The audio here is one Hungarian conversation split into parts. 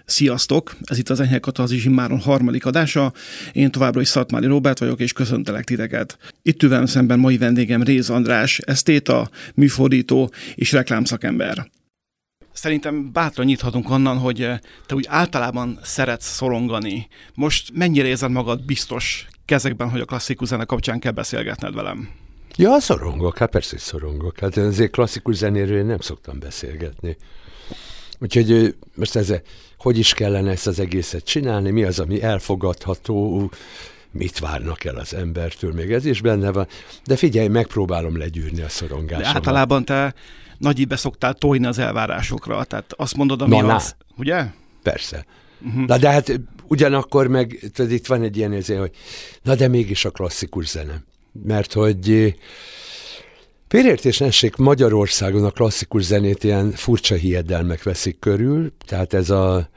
Sziasztok! Ez itt az Enyhe Katarzis immáron harmadik adása. Én továbbra is Szatmári Róbert vagyok, és köszöntelek titeket. Itt ül velem szemben mai vendégem Réz András, esztéta, műfordító és reklámszakember. Szerintem bátran nyithatunk onnan, hogy te úgy általában szeretsz szorongani. Most mennyire érzed magad biztos kezekben, hogy a klasszikus zene kapcsán kell beszélgetned velem? Ja, szorongok, hát persze szorongok. Hát azért klasszikus zenéről én nem szoktam beszélgetni. Úgyhogy most hogy is kellene ezt az egészet csinálni, mi az, ami elfogadható, mit várnak el az embertől, még ez is benne van. De figyelj, megpróbálom legyűrni a szorongásomat. De általában te nagyibb szoktál tojni az elvárásokra, tehát azt mondod, ami az, ugye? Persze. Na de hát ugyanakkor meg, tudod, itt van egy ilyen érzés, hogy na de mégis a klasszikus zene. Mert hogy félreértés ne essék, Magyarországon a klasszikus zenét ilyen furcsa hiedelmek veszik körül, tehát ez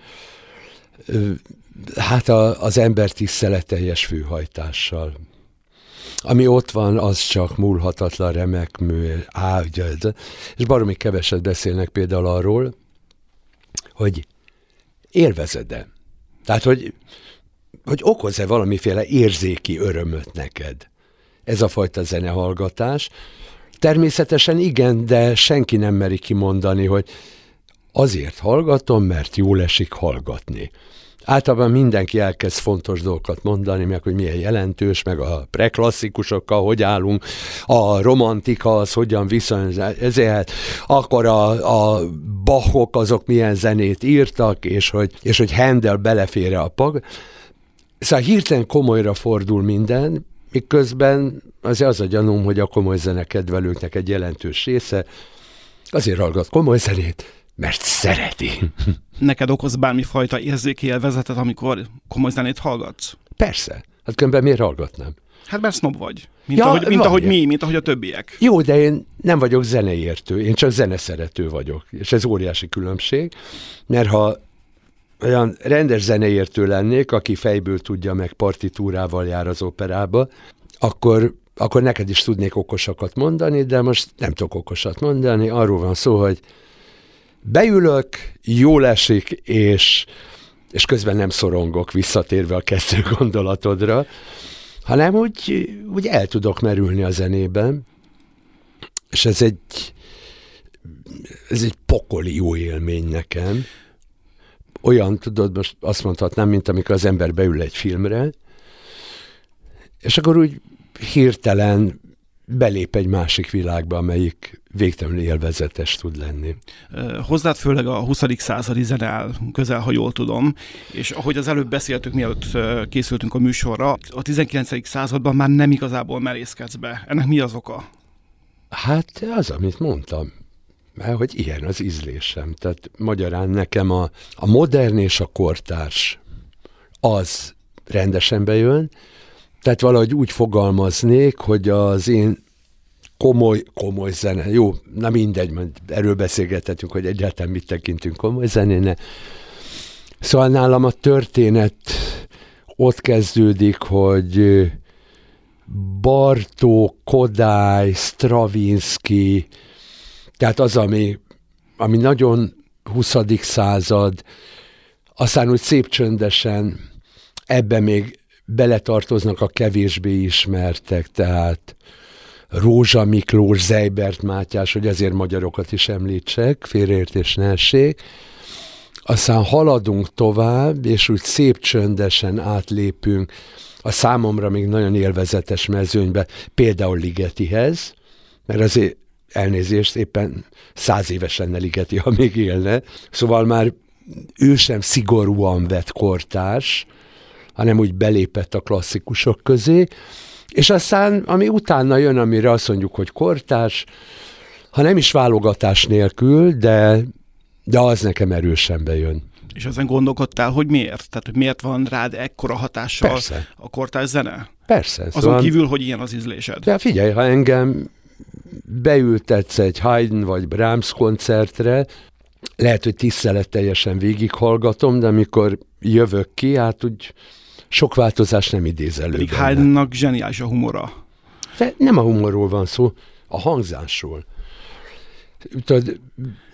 az ember tiszteleteljes főhajtással. Ami ott van, az csak múlhatatlan, remek mű, és baromi keveset beszélnek például arról, hogy élvezed-e. Tehát, hogy okoz-e valamiféle érzéki örömöt neked ez a fajta zenehallgatás. Természetesen igen, de senki nem meri kimondani, hogy azért hallgatom, mert jól esik hallgatni. Általában mindenki elkezd fontos dolgokat mondani, meg hogy milyen jelentős, meg a preklasszikusokkal hogy állunk, a romantika az hogyan viszonyul, ezért akkor a Bachok azok milyen zenét írtak, és hogy Handel belefér a pag. Szóval hirtelen komolyra fordul minden, miközben az a gyanúm, hogy a komoly zenekedvelőknek egy jelentős része azért hallgat komoly zenét, mert szereti. Neked okoz bármifajta érzéki élvezetet, amikor komoly zenét hallgatsz? Persze. Hát különben miért hallgatnám? Hát mert sznob vagy. Mint ahogy a többiek. Jó, de én nem vagyok zeneértő, én csak zeneszerető vagyok. És ez óriási különbség, mert ha olyan rendes zeneértő lennék, aki fejből tudja, meg partitúrával jár az operába, akkor neked is tudnék okosakat mondani, de most nem tudok okosat mondani. Arról van szó, hogy beülök, jól esik, és közben nem szorongok, visszatérve a kezdő gondolatodra, hanem úgy el tudok merülni a zenében, és ez egy pokoli jó élmény nekem. Olyan, tudod, most azt mondhatnám, mint amikor az ember beül egy filmre, és akkor úgy hirtelen belép egy másik világba, amelyik végtelenül élvezetes tud lenni. Hozzád főleg a 20. századi zene áll közel, ha jól tudom, és ahogy az előbb beszéltük, mielőtt készültünk a műsorra, a 19. században már nem igazából merészkedsz be. Ennek mi az oka? Hát az, amit mondtam. Mert hogy ilyen az ízlésem. Tehát magyarán nekem a modern és a kortárs az rendesen bejön, tehát valahogy úgy fogalmaznék, hogy az én komoly zene, jó, na mindegy, majd erről beszélgethetünk, hogy egyáltalán mit tekintünk komoly zenének. Szóval nálam a történet ott kezdődik, hogy Bartók, Kodály, Stravinsky, tehát az, ami nagyon 20. század, aztán úgy szép csöndesen ebbe még beletartoznak a kevésbé ismertek, tehát Rózsa Miklós, Zejbert Mátyás, hogy azért magyarokat is említsek, félreértés ne essék. Aztán haladunk tovább, és úgy szép csöndesen átlépünk a számomra még nagyon élvezetes mezőnybe, például Ligetihez, mert azért elnézést, éppen 100 éves lenne Ligeti, ha még élne. Szóval már ő sem szigorúan vett kortárs, hanem úgy belépett a klasszikusok közé, és aztán, ami utána jön, amire azt mondjuk, hogy kortárs, ha nem is válogatás nélkül, de az nekem erősen bejön. És ezen gondolkodtál, hogy miért? Tehát, hogy miért van rád ekkora hatással Persze. A kortárs zene? Persze. Azon szóval kívül, hogy ilyen az ízlésed. De figyelj, ha engem beültetsz egy Haydn vagy Brahms koncertre, lehet, hogy tiszteletteljesen végighallgatom, de amikor jövök ki, hát úgy sok változás nem idéz elő. Pedig Haydnnak zseniális a humora. De nem a humorról van szó, a hangzásról. Tudod,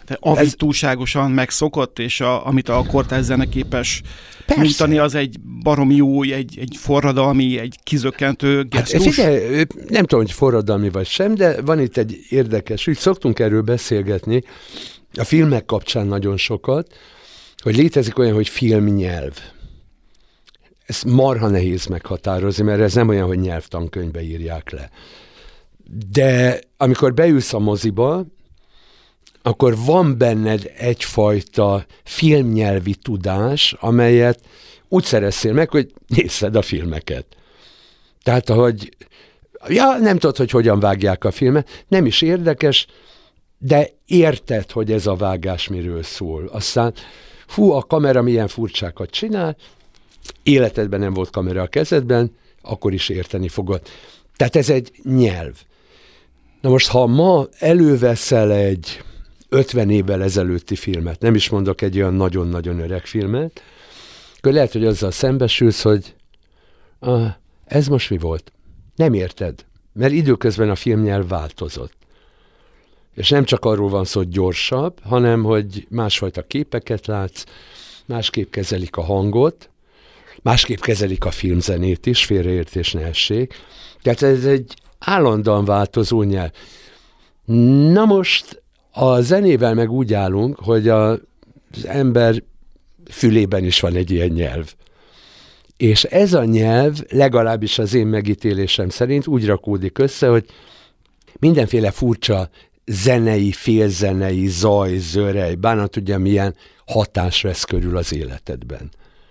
De amit túlságosan megszokott, és amit a kortárs zene képes nyújtani, az egy baromi új, egy forradalmi, egy kizökkentő gesztus. Hát, figyelj, nem tudom, hogy forradalmi vagy sem, de van itt egy érdekes ügy, szoktunk erről beszélgetni, a filmek kapcsán nagyon sokat, hogy létezik olyan, hogy filmnyelv. Ez marha nehéz meghatározni, mert ez nem olyan, hogy nyelvtankönyvbe írják le. De amikor beülsz a moziba, akkor van benned egyfajta filmnyelvi tudás, amelyet úgy szereztél meg, hogy nézed a filmeket. Tehát, ahogy nem tudod, hogy hogyan vágják a filmet, nem is érdekes, de érted, hogy ez a vágás miről szól. Aztán, a kamera milyen furcsákat csinál, életedben nem volt kamera a kezedben, akkor is érteni fogod. Tehát ez egy nyelv. Na most, ha ma előveszel egy 50 évvel ezelőtti filmet, nem is mondok egy olyan nagyon-nagyon öreg filmet, akkor lehet, hogy azzal szembesülsz, hogy ez most mi volt? Nem érted, mert időközben a filmnyelv változott. És nem csak arról van szó, hogy gyorsabb, hanem, hogy másfajta képeket látsz, másképp kezelik a hangot, másképp kezelik a filmzenét is, félreértés ne essék. Tehát ez egy állandóan változó nyelv. Na most a zenével meg úgy állunk, hogy az ember fülében is van egy ilyen nyelv. És ez a nyelv, legalábbis az én megítélésem szerint úgy rakódik össze, hogy mindenféle furcsa zenei, félzenei, zaj, zörej, bánat tudja milyen hatás vesz körül az életedben.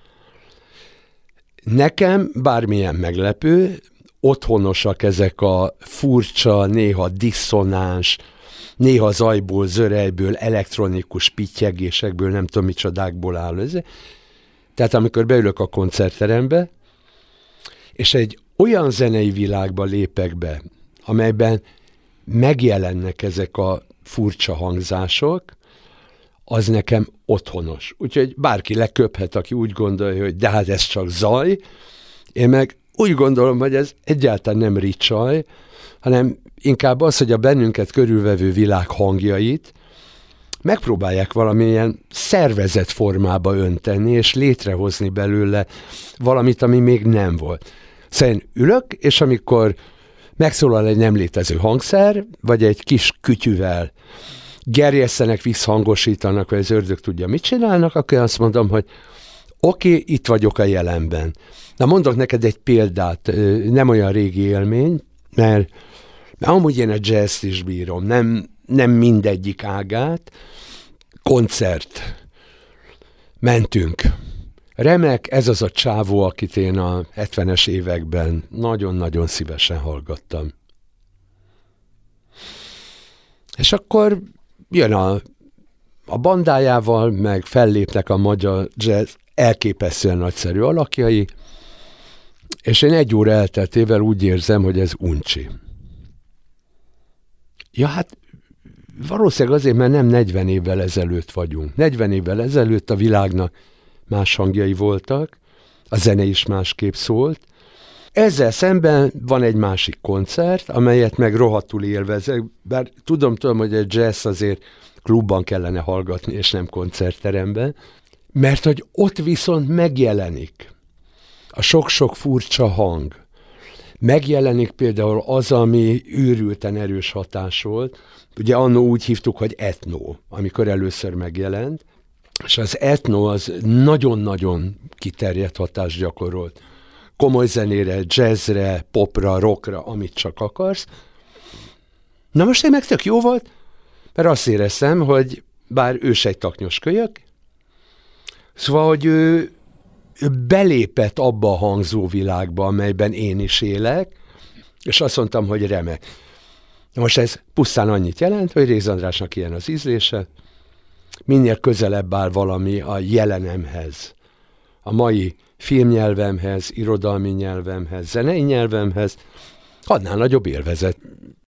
Nekem bármilyen meglepő, otthonosak ezek a furcsa, néha diszonáns, néha zajból, zörejből, elektronikus pittyegésekből, nem tudom micsodákból áll ez. Tehát amikor beülök a koncertterembe, és egy olyan zenei világba lépek be, amelyben megjelennek ezek a furcsa hangzások, az nekem otthonos. Úgyhogy bárki leköphet, aki úgy gondolja, hogy de hát ez csak zaj, én meg úgy gondolom, hogy ez egyáltalán nem ricsaj, hanem inkább az, hogy a bennünket körülvevő világ hangjait megpróbálják valamilyen szervezett formába önteni, és létrehozni belőle valamit, ami még nem volt. Szóval én ülök, és amikor megszólal egy nem létező hangszer, vagy egy kis kütyüvel gerjesztenek, visszhangosítanak, vagy az ördög tudja, mit csinálnak, akkor azt mondom, hogy oké, itt vagyok a jelenben. Na mondok neked egy példát, nem olyan régi élmény, mert amúgy én a jazzt is bírom, nem mindegyik ágát. Koncert. Mentünk. Remek, ez az a csávó, akit én a 70-es években nagyon-nagyon szívesen hallgattam. És akkor jön a bandájával, meg fellépnek a magyar jazz elképesztően nagyszerű alakjai, és én 1 óra elteltével úgy érzem, hogy ez uncsi. Ja, hát valószínűleg azért, mert nem 40 évvel ezelőtt vagyunk. 40 évvel ezelőtt a világnak más hangjai voltak, a zene is másképp szólt. Ezzel szemben van egy másik koncert, amelyet meg rohadtul élvezek, bár tudom, hogy egy jazz azért klubban kellene hallgatni, és nem koncertteremben, mert hogy ott viszont megjelenik a sok-sok furcsa hang. Megjelenik például az, ami őrülten erős hatás volt. Ugye annó úgy hívtuk, hogy etno, amikor először megjelent, és az etno az nagyon-nagyon kiterjedt hatást gyakorolt. Komoly zenére, jazzre, popra, rockra, amit csak akarsz. Na most én meg tök jó volt, mert azt éreztem, hogy bár ő se egy taknyos kölyök, szóval, hogy ő belépett abba a hangzó világba, amelyben én is élek, és azt mondtam, hogy remek. Na most ez pusztán annyit jelent, hogy Réz Andrásnak ilyen az ízlése, minél közelebb áll valami a jelenemhez, a mai filmnyelvemhez, irodalmi nyelvemhez, zenei nyelvemhez, annál nagyobb élvezet.